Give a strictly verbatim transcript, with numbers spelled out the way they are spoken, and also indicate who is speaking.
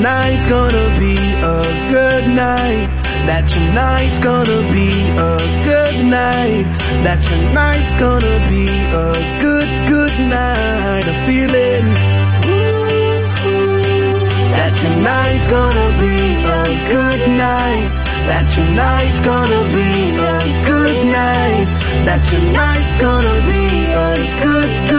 Speaker 1: tonight's gonna be a good night. That tonight's gonna be a good night. That tonight's gonna be a good, good night. I feel it. That tonight's gonna be a good night. That tonight's gonna be a good night. That tonight's gonna be a good, good